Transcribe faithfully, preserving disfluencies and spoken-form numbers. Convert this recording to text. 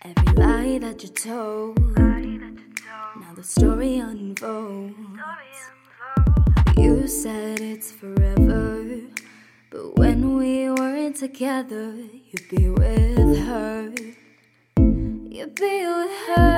Every lie that you told, now the story unfolds. You said it's forever, but when we weren't together, you'd be with her. You'd be with her.